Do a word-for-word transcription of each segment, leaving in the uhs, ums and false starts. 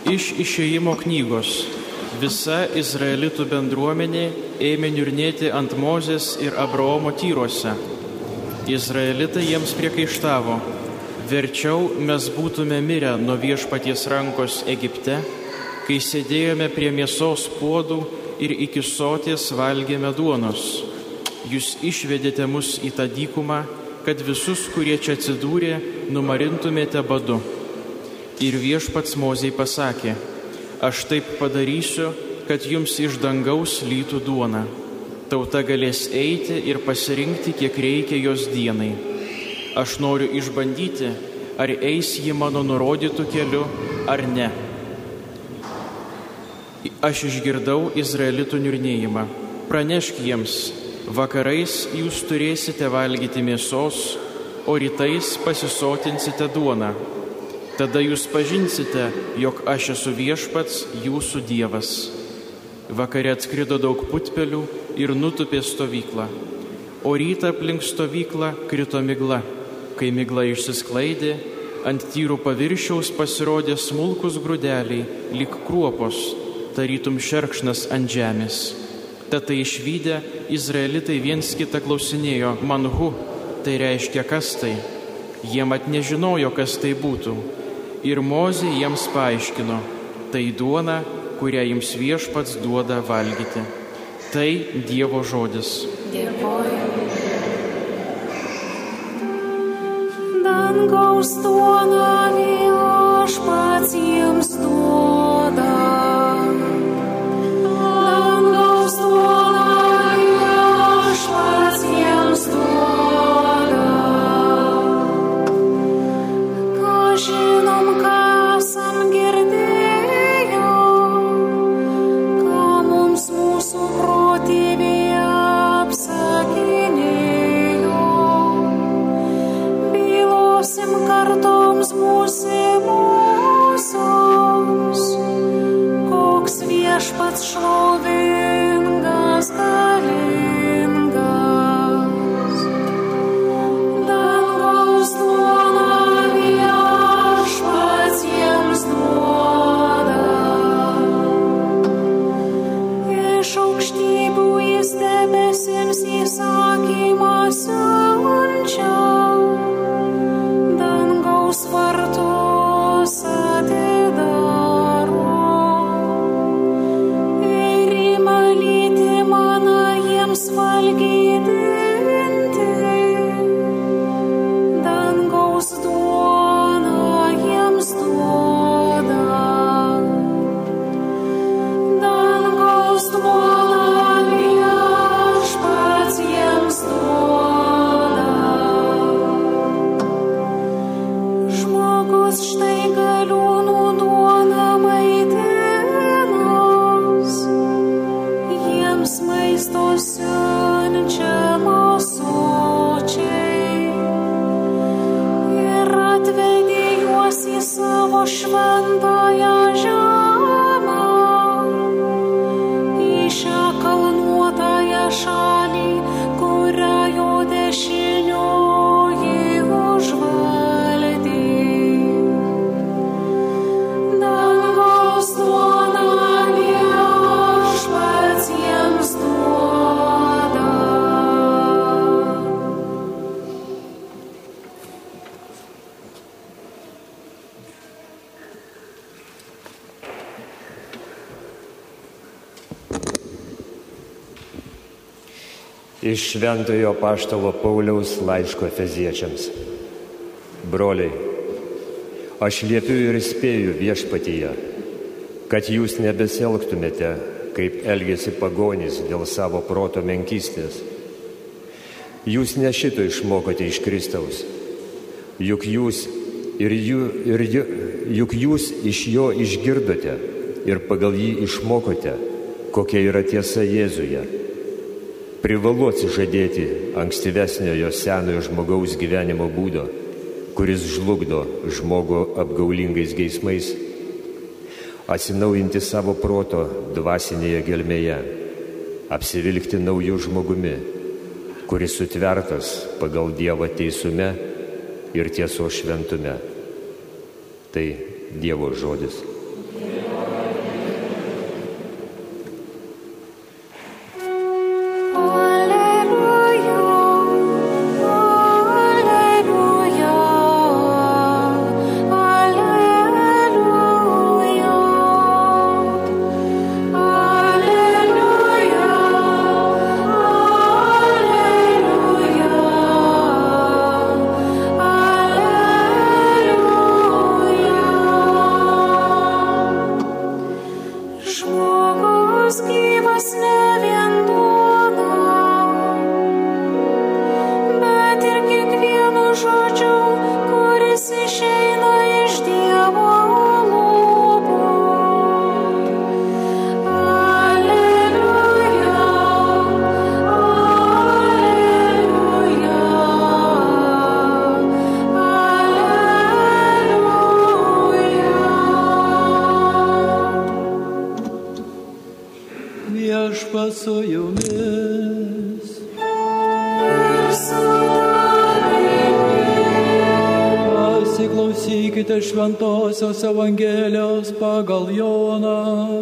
Iš Išėjimo knygos visa Izraelitų bendruomenė ėmė niurnėti ant Mozės ir Abraomo tyruose. Izraelitai jiems priekaištavo: verčiau mes būtume mirę nuo Viešpaties rankos Egipte, kai sėdėjome prie mėsos puodų ir iki soties valgėme duonos. Jūs išvedėte mus į tą dykumą, kad visus, kurie čia atsidūrė, numarintumėte badu. Ir Viešpats Mozei pasakė: aš taip padarysiu, kad jums iš dangaus lytų duona. Tauta galės eiti ir pasirinkti, kiek reikia jos dienai. Aš noriu išbandyti, ar eis ji mano nurodytų keliu, ar ne. Aš išgirdau Izraelitų niurnėjimą. Pranešk jiems: vakarais jūs turėsite valgyti mėsos, o rytais pasisotinsite duoną. Tada jūs pažinsite, jog aš esu Viešpats, jūsų Dievas. Vakare atskrido daug putpelių ir nutupė stovyklą. O rytą aplink stovyklą krito migla. Kai migla išsisklaidė, ant tyrų paviršiaus pasirodė smulkus grūdeliai, lyg kruopos, tarytum šerkšnas ant žemės. Tad išvydę, Izraelitai viens kitą klausinėjo: manhu, tai reiškia kas tai? Jie mat nežinojo, kas tai būtų. Ir Mozė jiems paaiškino: tai duona, kurią jums Viešpats duoda valgyti. Tai Dievo žodis. Dėkoju. Dangaus duona Viešpats jiems duoda. Dangaus duona Viešpats jiems duoda. Ką žinom, ką esam girdėję, ką mums mūsų protėviai apsakinėjo. Bylosim kartoms būsimosioms, koks Viešpats šlovingas, galingas. Dangaus duona Viešpats jiems duoda. Iš aukštybių jis debesims įsakymą siunčia. Dangaus vartus atidaro. Ir ima lyti maną jiems valgydinti. Dangaus duona jiems duoda. Dangaus duona Viešpats jiems duoda. Žmogus štai galiūnų duona maitinas, jiems maisto siunčiamos sočiai. Ir atvedė juos į savo šventąją žemę, į šią kalnuotąją šalį, kurią jo dešinioji užvaldė. Dangaus duona Viešpats jiems duoda. Iš Šventojo apaštalo Pauliaus laiško Efeziečiams. Broliai, aš liepiu ir įspėju Viešpatyje, kad jūs nebesielgtumėte, kaip elgėsi pagonys dėl savo proto menkystės. Jūs ne šito išmokote iš Kristaus, juk jūs, ir jų, ir jų, juk jūs iš jo išgirdote ir pagal jį išmokote, kokia yra tiesa Jėzuje. Privalu atsižadėti ankstyvesniojo senojo žmogaus gyvenimo būdo, kuris žlugdo žmogų apgaulingais geismais, atsinaujinti savo proto dvasinėje gelmėje, apsivilkti naujų žmogumi, kuris sutvertas pagal Dievo teisume ir tiesos šventume. Tai Dievo žodis. Šventosios Evangelijos pagal Joną.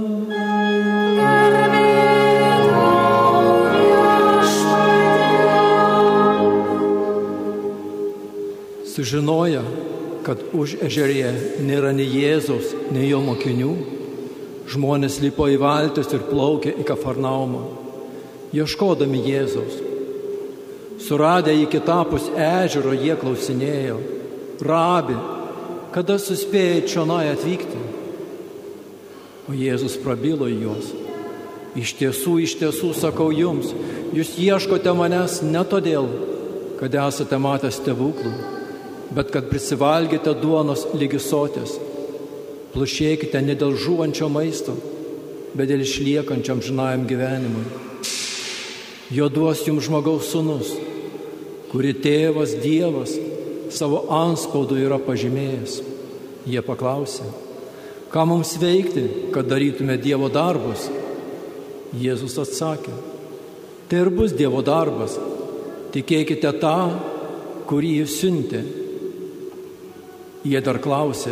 Sužinoję, kad už ežerėje nėra nei Jėzaus, nei jo mokinių, žmonės lipo į valtis ir plaukė į Kafarnaumą, ieškodami Jėzaus. Suradę jį kitapus ežero, jie klausinėjo: Rabi, kada suspėjai čionai atvykti? O Jėzus prabilo į juos: Iš tiesų, iš tiesų sakau jums, jūs ieškote manęs ne todėl, kad esate matę stebuklų, bet kad prisivalgėte duonos lygi soties. Plušėkite ne dėl žūvančio maisto, bet dėl išliekančiam amžinajam gyvenimui. Jo duos jums žmogaus sūnus, kurį tėvas Dievas savo antspaudu yra pažymėjęs. Jie paklausė: ką mums veikti, kad darytume Dievo darbus? Jėzus atsakė: tai ir bus Dievo darbas, tikėkite tą, kurį jis siuntė. Jie dar klausė: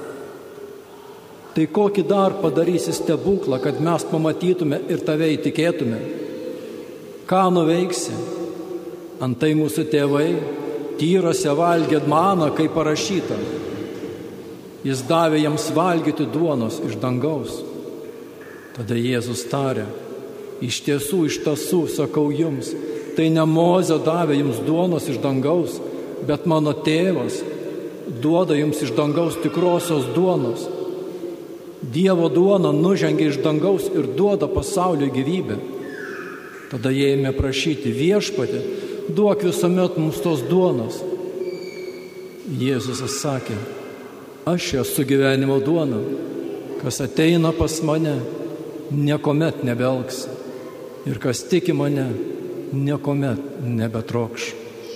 tai kokį dar padarysi stebuklą, kad mes pamatytume ir tave įtikėtume? Ką nuveiksi? Antai mūsų tėvai tyrose valgė maną, kaip parašyta. Jis davė jiems valgyti duonos iš dangaus. Tada Jėzus tarė: iš tiesų, iš tiesų, sakau jums, tai ne Mozė davė jums duonos iš dangaus, bet mano tėvas duoda jums iš dangaus tikrosios duonos. Dievo duona nužengia iš dangaus ir duoda pasauliui gyvybę. Tada jie ėmė prašyti: viešpatie, duok visuomet mums tos duonos. Jėzus atsakė: aš esu gyvenimo duona. Kas ateina pas mane, niekuomet nebelgs. Ir kas tiki mane, niekuomet nebetrokš.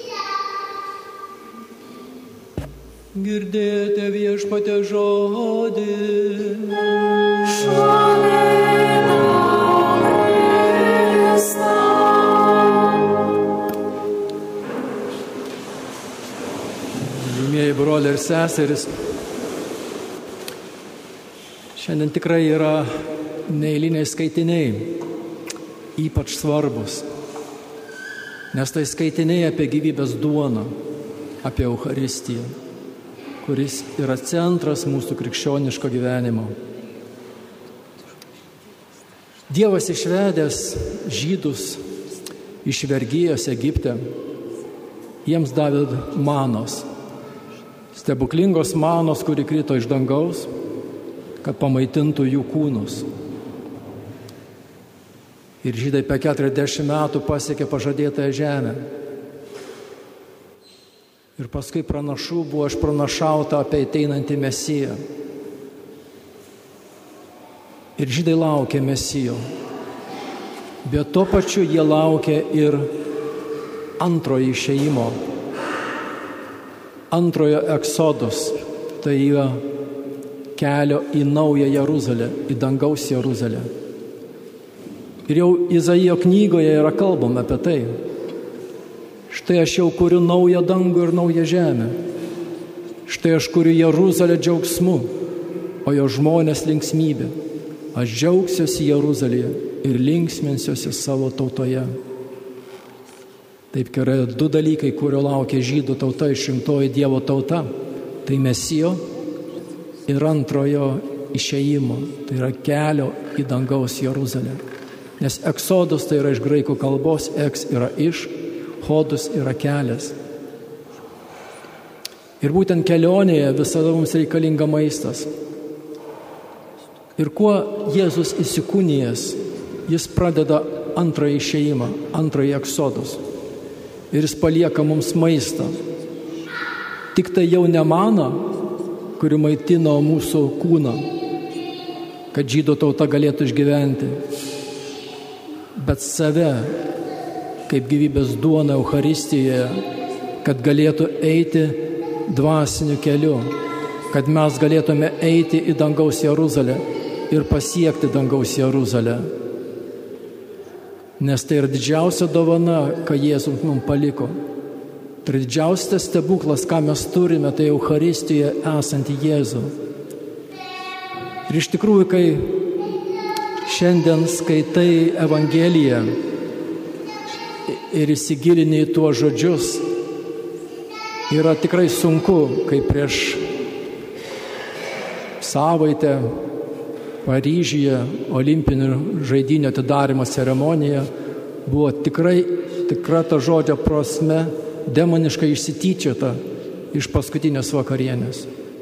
Girdėjote viešpatie žodį. Šlovė tau, Kristau. Mėly broliai ir seserys, šiandien tikrai yra neeiliniai skaitiniai, ypač svarbus, nes tai skaitiniai apie gyvybės duoną, apie Eucharistiją, kuris yra centras mūsų krikščioniško gyvenimo. Dievas išvedęs žydus iš vergijos Egipte, jiems davė manos, stebuklingos manos, kuri krito iš dangaus, kad pamaitintų jų kūnus. Ir žydai per keturiasdešimt metų pasiekė pažadėtąją žemę. Ir paskui pranašų buvo išpranašauta apie ateinantį Mesiją. Ir žydai laukė Mesijo. Bet tuo pačiu jie laukė ir antrojo išėjimo, antrojo eksodos, tai yra kelio į naują Jeruzalę, į dangaus Jeruzalę. Ir jau Izaijo knygoje yra kalbama apie tai. Štai aš jau kuriu naują dangų ir naują žemę. Štai aš kuriu Jeruzalę džiaugsmu o jo žmonės linksmybė. Aš džiaugsiuosi Jeruzalėje ir linksminsiuosi savo tautoje. Taip yra du dalykai, kurio laukia žydų tauta, išrinktoji Dievo tauta. Tai Mesijo ir antrojo išėjimo, tai yra kelio į dangaus Jeruzalę. Nes eksodus tai yra iš graikų kalbos, eks yra iš, hodus yra kelias. Ir būtent kelionėje visada mums reikalinga maistas. Ir kuo Jėzus įsikūnijęs, jis pradeda antrąjį išėjimą, antrąjį eksodus. Ir jis palieka mums maistą. Tik tai jau ne maną, kuri maitino mūsų kūną, kad žydų tauta galėtų išgyventi, bet save, kaip gyvybės duona Eucharistijoje, kad galėtų eiti dvasiniu keliu, kad mes galėtume eiti į dangaus Jeruzalę ir pasiekti dangaus Jeruzalę. Nes tai yra didžiausia dovana, ką Jėzus mums paliko. Tai didžiausias stebuklas, ką mes turime, tai Eucharistijoje esantį Jėzų. Ir iš tikrųjų, kai šiandien skaitai Evangeliją ir įsigilini į tuos žodžius, yra tikrai sunku, kai prieš savaitę Paryžiuje olimpinių žaidynių atidarymo ceremonija buvo tikrai, tikra ta žodžio prasme, demoniškai išsityčiota iš paskutinės vakarienės,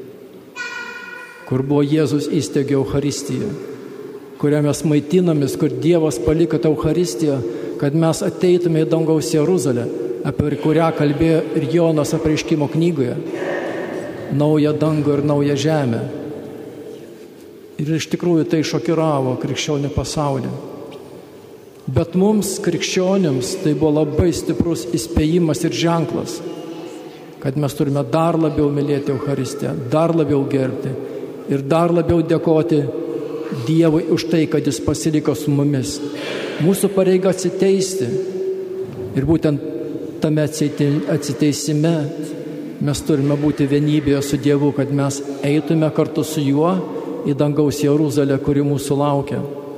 kur buvo Jėzus įsteigė Eucharistiją, kurią mes maitinamės, kur Dievas paliko tą Eucharistiją, kad mes ateitume į dangaus Jeruzalę, apie kurią kalbėjo ir Jonas apreiškimo knygoje, naują dangų ir naują žemę. Ir iš tikrųjų tai šokiravo krikščionių pasaulį. Bet mums, krikščionims, tai buvo labai stiprus įspėjimas ir ženklas, kad mes turime dar labiau mylėti Eucharistiją, dar labiau gerbti ir dar labiau dėkoti Dievui už tai, kad Jis pasiliko su mumis. Mūsų pareiga atsiteisti. Ir būtent tame atsiteisime mes turime būti vienybėje su Dievu, kad mes eitume kartu su Juo į dangaus Jeruzalę, kuri mūsų laukia.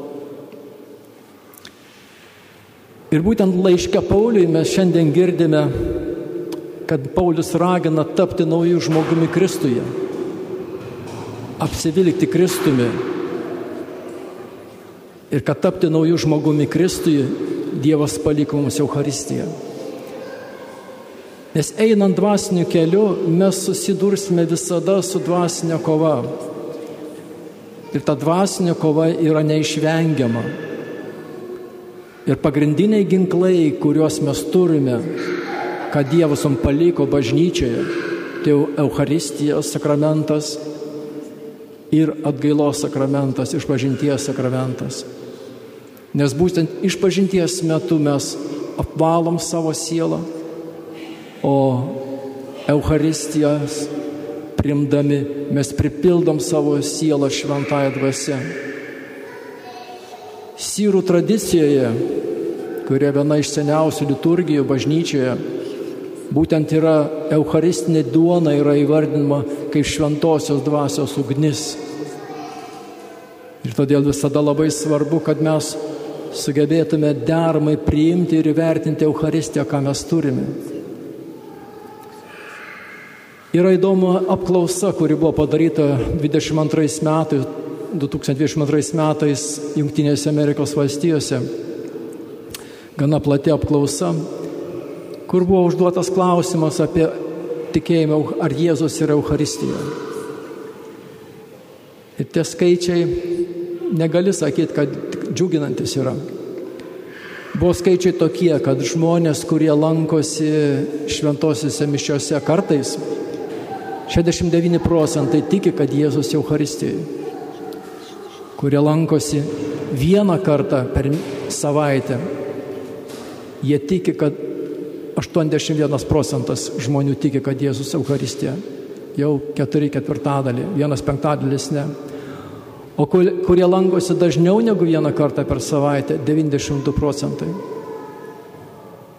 Ir būtent laiške Pauliui mes šiandien girdime, kad Paulius ragina tapti naujų žmogumi Kristuje, apsivilkti Kristumi. Ir kad tapti naujų žmogumi Kristuje, Dievas paliko mums Eucharistiją. Nes einant dvasiniu keliu, mes susidursime visada su dvasinė kova. Ir ta dvasinė kova yra neišvengiama. Ir pagrindiniai ginklai, kuriuos mes turime, kad Dievas mums paliko bažnyčioje, tai Eucharistijos sakramentas ir atgailos sakramentas, išpažinties sakramentas. Nes būtent išpažinties metu mes apvalom savo sielą, o Eucharistijos primdami mes pripildom savo sielą šventąją dvasią. Sirų tradicijoje, kuria viena iš seniausių liturgijų bažnyčioje, būtent yra eucharistinė duona yra įvardinama kaip šventosios dvasios ugnis. Ir todėl visada labai svarbu, kad mes sugebėtume deramai priimti ir įvertinti Eucharistiją, ką mes turime. Yra įdomu apklausa, kuri buvo padaryta dvidešimt antrais metais, du tūkstančiai dvidešimt antrais metais Jungtinėse Amerikos valstijose. Gana plati apklausa, kur buvo užduotas klausimas apie tikėjimą, ar Jėzus yra Eucharistija. Ir tie skaičiai, negali sakyti, kad džiuginantis yra. Buvo skaičiai tokie, kad žmonės, kurie lankosi šventosiuose mišiose kartais, šešiasdešimt devyni procentai tiki, kad Jėzus Eucharistijoje. Kurie lankosi vieną kartą per savaitę, jie tiki, kad aštuoniasdešimt vienas procentas žmonių tiki, kad Jėzus Eucharistijoje. Jau keturi ketvirtadalį, vienas penktadalis ne. O kurie lankosi dažniau negu vieną kartą per savaitę, devyniasdešimt du procentai.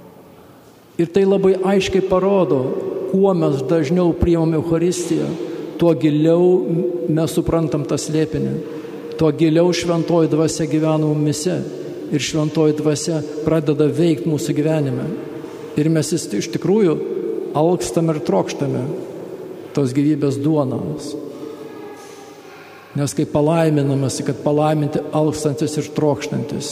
Ir tai labai aiškiai parodo, kuo mes dažniau priimame Eucharistiją, tuo giliau mes suprantam tą slėpinį, tuo giliau šventoji dvasia gyvena mumise ir šventoji dvasia pradeda veikti mūsų gyvenime. Ir mes iš tikrųjų alkstam ir trokštame tos gyvybės duonos. Nes kai palaiminamas, kad palaiminti alkstantis ir trokštantis.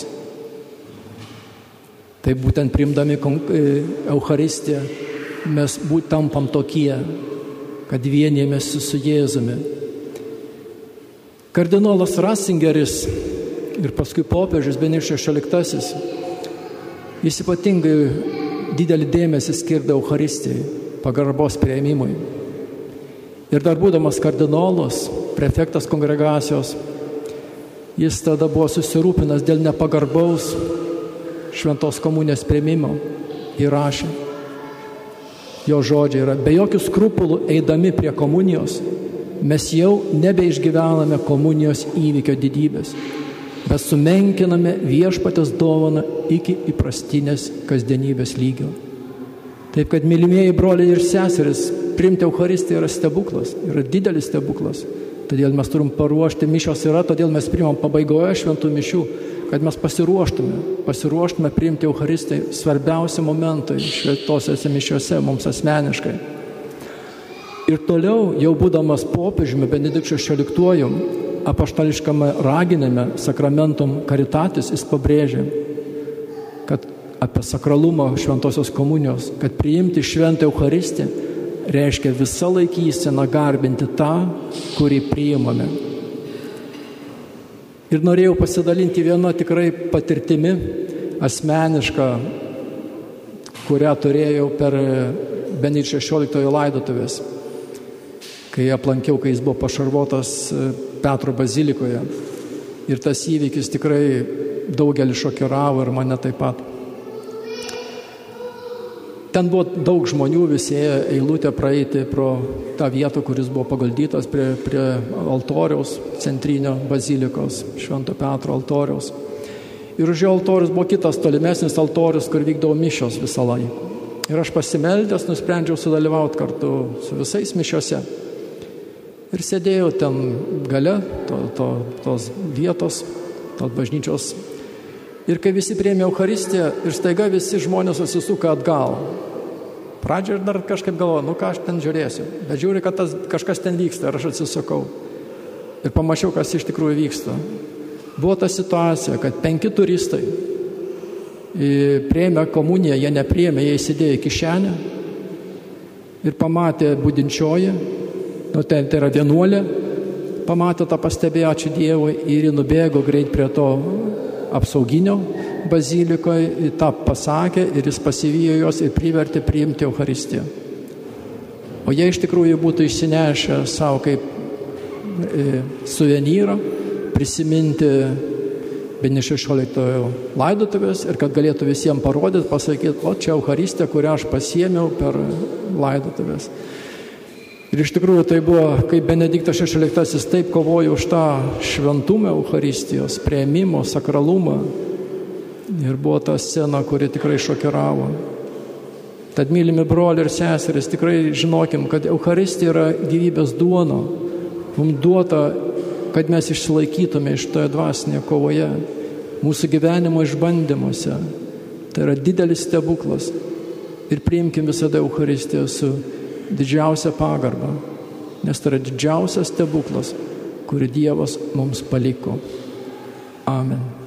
Tai būtent priimdami Eucharistiją mes būt tampam tokie, kad vienijamės su Jėzumi. Kardinolas Ratzingeris ir paskui popiežius Benediktas šešioliktasis, jis ypatingai didelį dėmesį skirdavo Eucharistijai, pagarbos priėmimui. Ir dar būdamas kardinolas, prefektas kongregacijos, jis tada buvo susirūpinęs dėl nepagarbaus šventos komunijos priėmimo. Įrašė. Jo žodžiai yra: be jokių skrupulų eidami prie komunijos, mes jau nebeišgyvename komunijos įvykio didybės, bet sumenkiname viešpaties dovaną iki įprastinės kasdienybės lygio. Taip kad, mylimieji broliai ir seserys, priimti Eucharistiją yra stebuklas, yra didelis stebuklas. Todėl mes turim paruošti, mišios yra, todėl mes priimam pabaigoje šventų mišių, kad mes pasiruoštume, pasiruoštume priimti Eucharistiją svarbiausi momentai šventosiuose mišiuose mums asmeniškai. Ir toliau, jau būdamas popiežiumi Benediktu šešioliktuoju, apaštališkame raginime Sacramentum Caritatis, jis pabrėžė, kad apie sakralumą šventosios komunijos, kad priimti šventą Eucharistiją reiškia visą laikyseną garbinti tą, kurį priimame. Ir norėjau pasidalinti vieną tikrai patirtimi asmenišką, kurią turėjau per Benedikto šešioliktojo laidotuvės, kai aplankiau, kai jis buvo pašarvotas Petro bazilikoje. Ir tas įvykis tikrai daugelį šokiravo ir mane taip pat. Ten buvo daug žmonių, visi eilutė praeiti pro tą vietą, kuris buvo paguldytas prie, prie altoriaus, centrinio bazilikos, Švento Petro altoriaus. Ir už jo altorius buvo kitas tolimesnis altorius, kur vykdavo mišios visą laiką. Ir aš pasimeldęs nusprendžiau sudalyvauti kartu su visais mišiose. Ir sėdėjau ten gale to, to, tos vietos, tos bažnyčios. Ir kai visi priėmė Eucharistiją, ir staiga visi žmonės susisuka atgal. Pradžioje dar kažkaip galvoju, nu ką aš ten žiūrėsiu. Bet žiūri, kad tas, kažkas ten vyksta, ir aš atsisukau. Ir pamačiau, kas iš tikrųjų vyksta. Buvo ta situacija, kad penki turistai priėmė komuniją, jie nepriėmė, jie įsidėjo į kišenę ir pamatė budinčioji, nu tai, tai yra vienuolė, pamatė tą, pastebėjo, ačiū Dievui, ir nubėgo greit prie to apsauginio bazilikoje, tą pasakė ir jis pasivijo jos ir privertė priimti Eucharistiją. O jie iš tikrųjų būtų išsinešę savo kaip e, suvenyrą, prisiminti Benedikto šešioliktojo laidotuvės ir kad galėtų visiems parodyti, pasakyti, o čia Eucharistija, kurią aš pasiėmiau per laidotuvės. Ir iš tikrųjų tai buvo, kaip Benediktas šešioliktasis taip kovojo už tą šventumą Eucharistijos, priėmimo, sakralumą. Ir buvo ta scena, kuri tikrai šokiravo. Tad, mylimi broliai ir seserys, tikrai žinokim, kad Eucharistija yra gyvybės duona. Mums duota, kad mes išsilaikytume iš toje dvasinėje kovoje, mūsų gyvenimo išbandymuose. Tai yra didelis stebuklas. Ir priimkim visada Eucharistiją su didžiausia pagarba, nes tai yra didžiausias stebuklas, kurį Dievas mums paliko. Amen.